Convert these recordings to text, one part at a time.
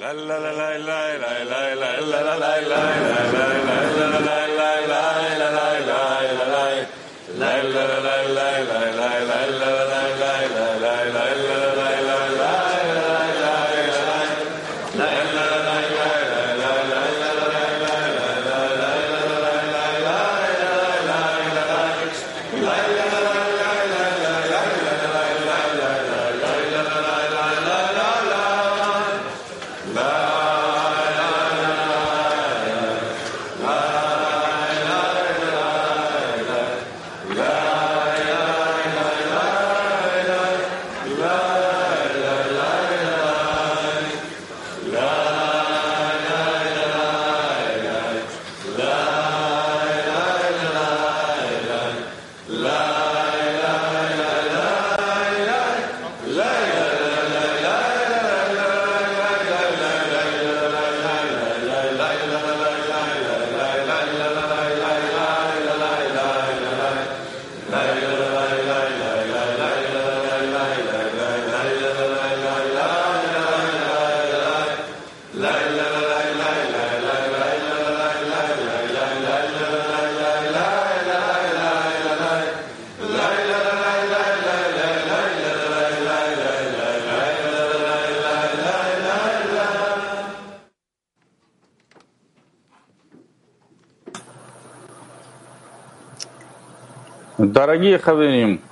Дорогие хаверим,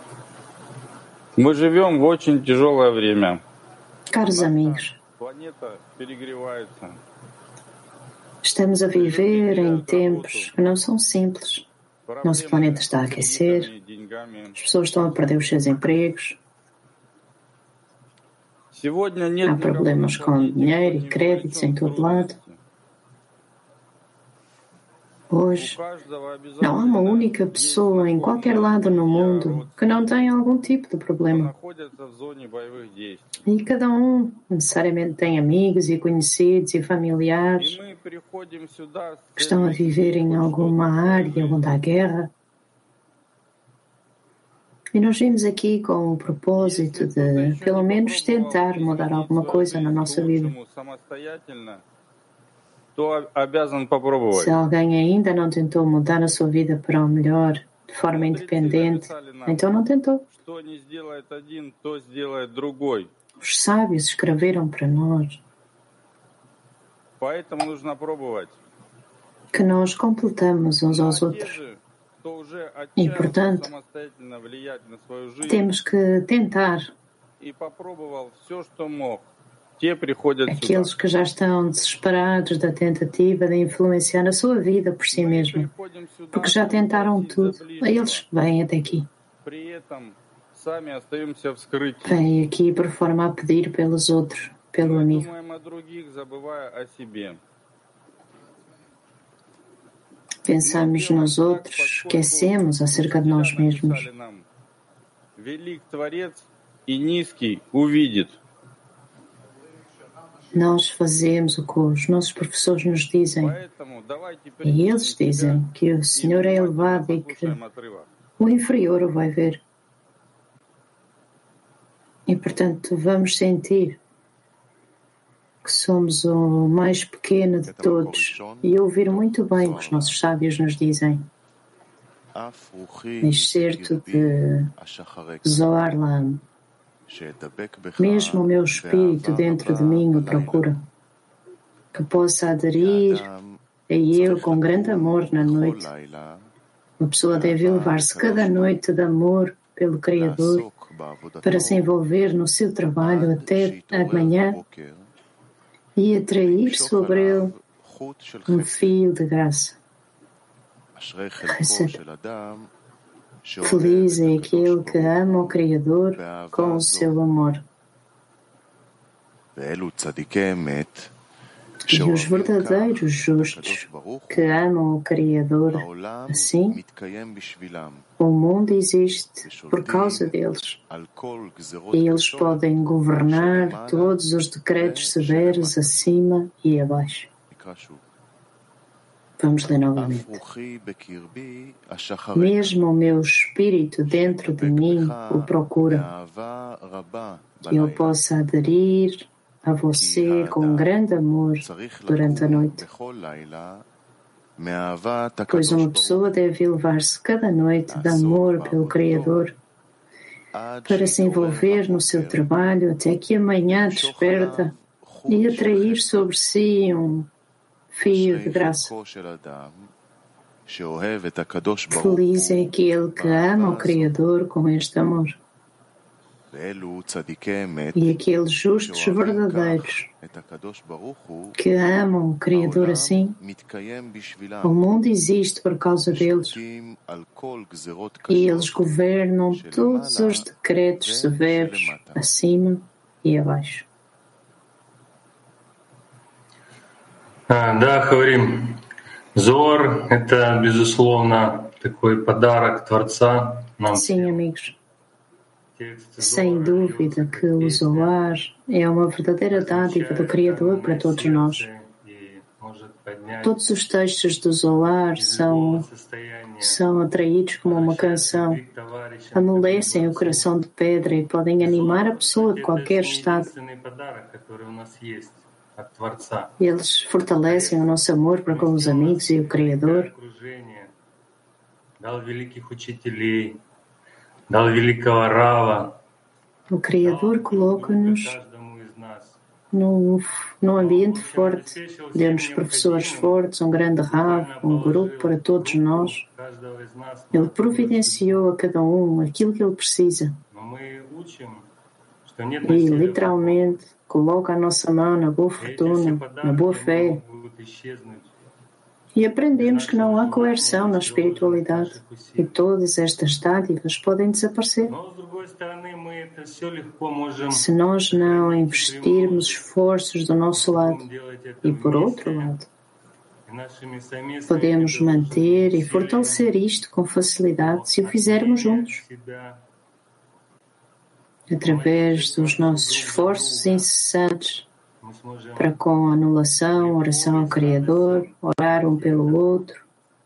мы живем в очень тяжелое время. Caros amigos, Планета перегревается. estamos a viver em tempos que não são simples. Nosso planeta está a aquecer, as pessoas estão a perder os seus empregos, há problemas com dinheiro e créditos em todo lado. Hoje, não há uma única pessoa em qualquer lado no mundo que não tenha algum tipo de problema. E cada um necessariamente tem amigos e conhecidos e familiares que estão a viver em alguma área onde há guerra. E nós vimos aqui com o propósito de, pelo menos, tentar mudar alguma coisa na nossa vida. Se alguém ainda não tentou mudar a sua vida para o melhor, de forma independente, então não tentou. Os sábios escreveram para nós que nós completamos uns aos outros. E, portanto, temos que tentar. Aqueles que já estão desesperados da tentativa de influenciar a sua vida por si mesmo, porque já tentaram tudo, a eles vêm até aqui. Vêm aqui por forma a pedir pelos outros, pelo amigo. Pensamos nos outros, esquecemos acerca de nós mesmos. Nós fazemos o que os nossos professores nos dizem. E eles dizem que o Senhor é elevado e que o inferior o vai ver. E, portanto, vamos sentir que somos o mais pequeno de todos e ouvir muito bem o que os nossos sábios nos dizem. Excerto de Zohar Lam. Mesmo o meu espírito dentro de mim o procura, que possa aderir a eu com grande amor na noite. Uma pessoa deve elevar-se cada noite de amor pelo Criador para se envolver no seu trabalho até amanhã e atrair sobre ele um fio de graça. Feliz é aquele que ama o Criador com o seu amor. E os verdadeiros justos que amam o Criador, assim, o mundo existe por causa deles. E eles podem governar todos os decretos severos acima e abaixo. Vamos ler novamente. Mesmo o meu espírito dentro de mim o procura, que eu possa aderir a você com grande amor durante a noite. Pois uma pessoa deve elevar-se cada noite de amor pelo Criador para se envolver no seu trabalho até que amanhã desperta e atrair sobre si um fio de graça. Feliz é aquele que ama o Criador com este amor. E aqueles justos verdadeiros que amam o Criador assim, o mundo existe por causa deles e eles governam todos os decretos severos acima e abaixo. Да, Хаварим. Зоар — это, безусловно, такой подарок Творца нам. Sim, amigos. Sem dúvida que o Zohar é uma verdadeira dádiva do Criador para todos nós. Todos os textos do Zohar são atraídos como uma canção, amolecem o coração de pedra e podem animar a pessoa de qualquer estado. Eles fortalecem o nosso amor para com os amigos e o Criador. O Criador coloca-nos num ambiente forte, deu-nos professores fortes, um grande Rav, um grupo para todos nós. Ele providenciou a cada um aquilo que ele precisa. E, literalmente, coloca a nossa mão na boa fortuna, na boa fé. E aprendemos que não há coerção na espiritualidade e todas estas dádivas podem desaparecer. Se nós não investirmos esforços do nosso lado. E por outro lado, podemos manter e fortalecer isto com facilidade se o fizermos juntos. Através dos nossos esforços incessantes para com a anulação, oração ao Criador, orar um pelo outro.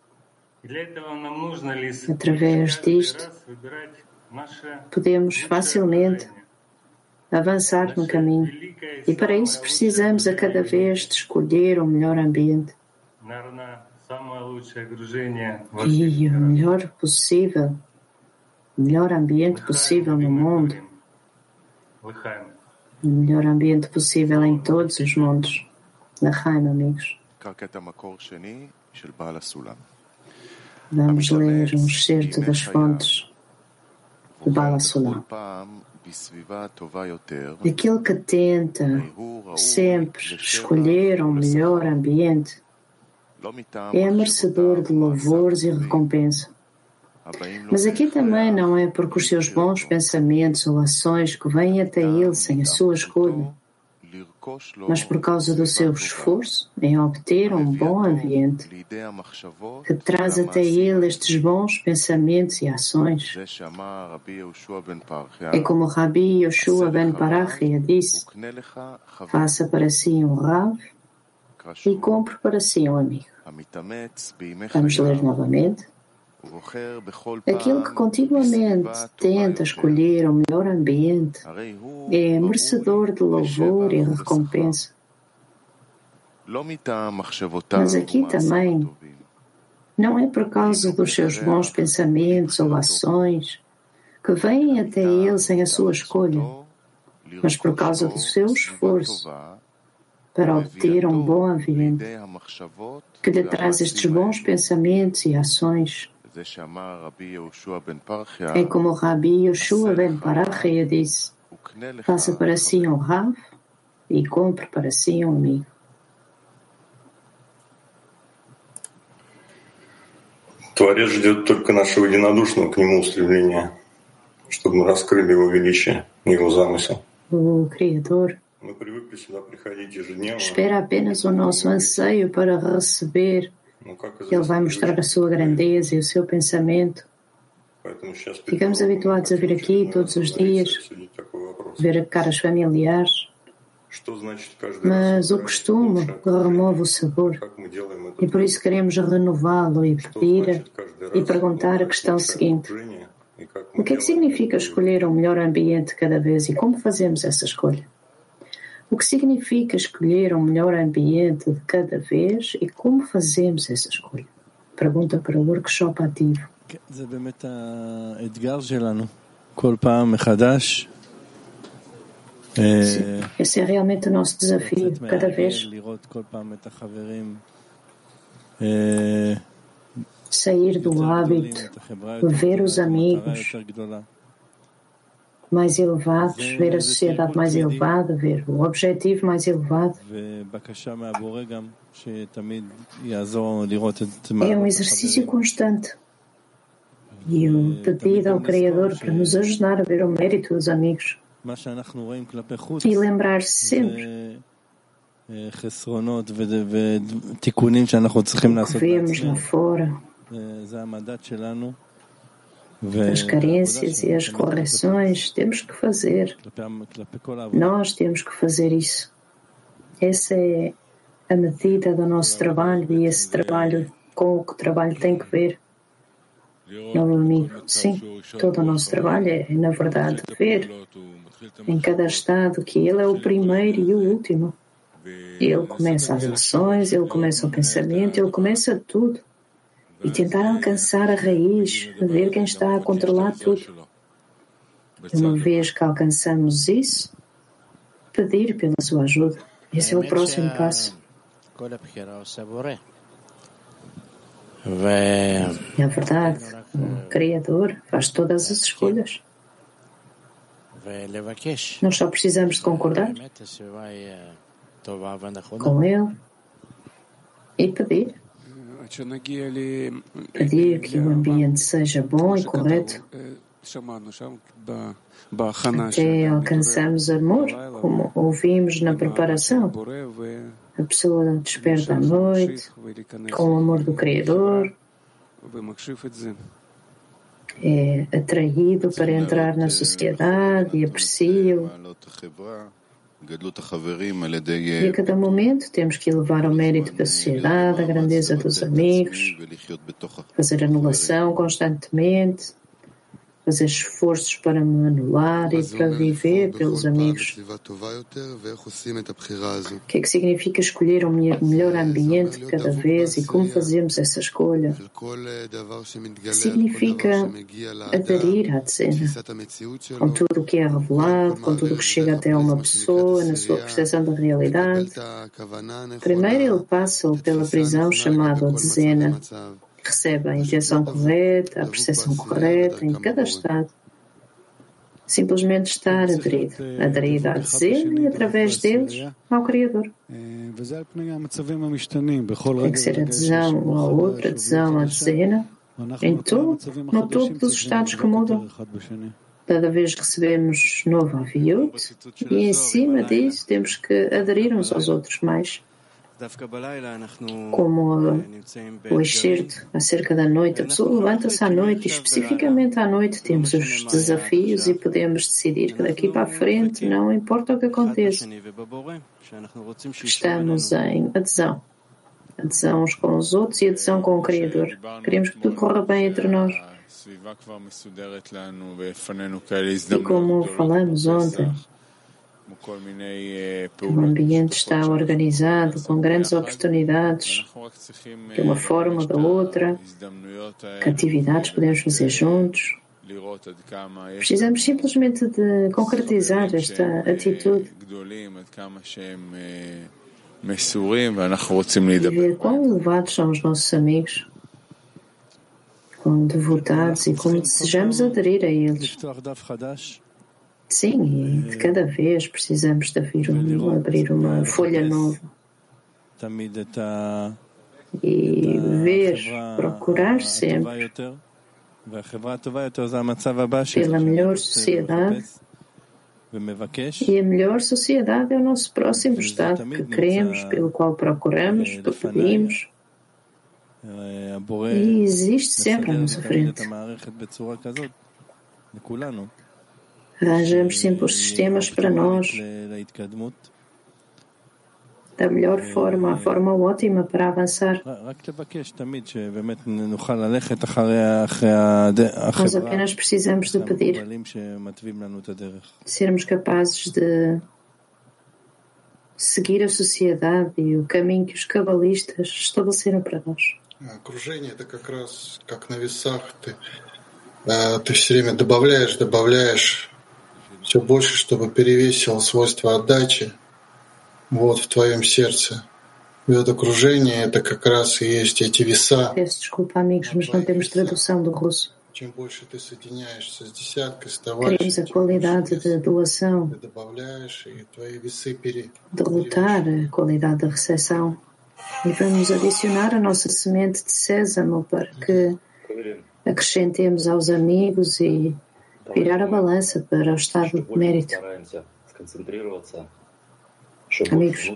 Através disto, podemos facilmente avançar no caminho. E para isso precisamos a cada vez de escolher o melhor ambiente. E o melhor ambiente possível no mundo. O melhor ambiente possível em todos os mundos. L'chaim, amigos. Vamos ler um excerto das fontes do Baal HaSulam. Aquele que tenta sempre escolher um melhor ambiente é merecedor de louvores e recompensa. Mas aqui também não é porque os seus bons pensamentos ou ações que vêm até ele sem a sua escolha, mas por causa do seu esforço em obter um bom ambiente que traz até ele estes bons pensamentos e ações. É como Rabi Yoshua ben Parachia disse: faça para si um Rav e compre para si um amigo. Vamos ler novamente. Aquele que continuamente tenta escolher o melhor ambiente é merecedor de louvor e recompensa. Mas aqui também não é por causa dos seus bons pensamentos ou ações que vêm até ele sem a sua escolha, mas por causa do seu esforço para obter um bom ambiente que lhe traz estes bons pensamentos e ações. É como o Rabi Yoshua ben Parachia disse: faça para si um Rav e compre para si um amigo. Творец ждет только нашего единодушного к нему устремления, чтобы мы раскрыли его величие, его замысел. O Criador espera apenas o nosso anseio para receber. Ele vai mostrar a sua grandeza e o seu pensamento. Ficamos habituados a vir aqui todos os dias, ver caras familiares, mas o costume remove o sabor. E por isso queremos renová-lo e pedir e perguntar a questão seguinte: o que é que significa escolher um melhor ambiente cada vez e como fazemos essa escolha? O que significa escolher um melhor ambiente de cada vez e como fazemos essa escolha? Pergunta para o workshop ativo. Sim, esse é realmente o nosso desafio, cada vez. Sair do hábito, ver os amigos mais elevados, ver a sociedade mais elevada, ver o objetivo mais elevado. É um exercício constante. E o pedido ao Criador para nos ajudar a ver o mérito dos amigos. E lembrar-se sempre o que vemos lá fora, as carências e as correções, temos que fazer. Nós temos que fazer isso. Essa é a medida do nosso trabalho e esse trabalho com o que o trabalho tem que ver. Meu amigo, sim, todo o nosso trabalho é, na verdade, ver em cada estado que ele é o primeiro e o último. Ele começa as ações, ele começa o pensamento, ele começa tudo. E tentar alcançar a raiz, ver quem está a controlar tudo. E uma vez que alcançamos isso, pedir pela sua ajuda. Esse é o próximo passo. E a verdade, o Criador faz todas as escolhas. Nós só precisamos de concordar com Ele e pedir. Pedir que o ambiente seja bom e correto. Até alcançamos amor, como ouvimos na preparação. A pessoa desperta à noite com o amor do Criador, é atraído para entrar na sociedade e aprecia-o. E a cada momento temos que elevar o mérito da sociedade, a grandeza dos amigos, fazer anulação constantemente, fazer esforços para me anular e para viver pelos amigos. O que é que significa escolher um melhor ambiente de cada vez e como fazemos essa escolha? Significa aderir à decena, com tudo o que é revelado, com tudo o que chega até uma pessoa, na sua percepção da realidade. Primeiro ele passa pela prisão chamada dezena. Recebe a intenção correta, a percepção correta em cada estado. Simplesmente estar aderido à dezena e, através deles, ao Criador. Tem que ser adesão à outra, adesão à dezena, no topo dos estados que mudam. Cada vez recebemos novo aviut e, em cima disso, temos que aderir uns aos outros mais. Como o excerto acerca da noite, a pessoa levanta-se à noite e especificamente à noite temos os desafios e podemos decidir que daqui para a frente, não importa o que aconteça, estamos em adesão uns com os outros e adesão com o Criador. Queremos que tudo corra bem entre nós. E como falamos ontem, o ambiente está organizado com grandes oportunidades de uma forma ou da outra, que atividades podemos fazer juntos. Precisamos simplesmente de concretizar esta atitude e ver quão elevados são os nossos amigos, quão devotados e como desejamos aderir a eles. Sim, e de cada vez precisamos de abrir uma folha nova e ver, procurar sempre pela melhor sociedade, e a melhor sociedade é o nosso próximo estado que queremos, pelo qual procuramos, pedimos, e existe sempre à nossa frente. Arranjamos sempre os sistemas para nós da melhor forma, a forma ótima para avançar. Nós apenas precisamos de pedir, sermos capazes de seguir a sociedade e o caminho que os cabalistas estabeleceram para nós. Окружение — это как раз как на весах. Ты все время добавляешь все больше, чтобы перевесило свойство отдачи вот в твоем сердце. И вот окружение — это как раз и есть эти веса. Peço desculpa, amigos, mas não temos tradução do russo. Чем больше ты соединяешься с десяткой, с Queremos a qualidade de doação, ты добавляешь, и твои весы derrotar a qualidade da recepção. E vamos adicionar a nossa semente de sésamo para que acrescentemos aos amigos e virar a balança para o estado de mérito. Amigos,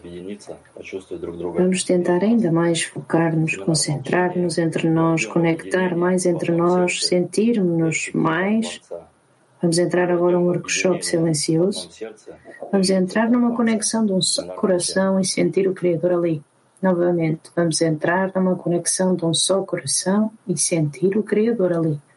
vamos tentar ainda mais focar-nos, concentrar-nos entre nós, conectar mais entre nós, sentirmos-nos mais. Vamos entrar agora num workshop silencioso. Vamos entrar numa conexão de um só coração e sentir o Criador ali. Novamente, vamos entrar numa conexão de um só coração e sentir o Criador ali.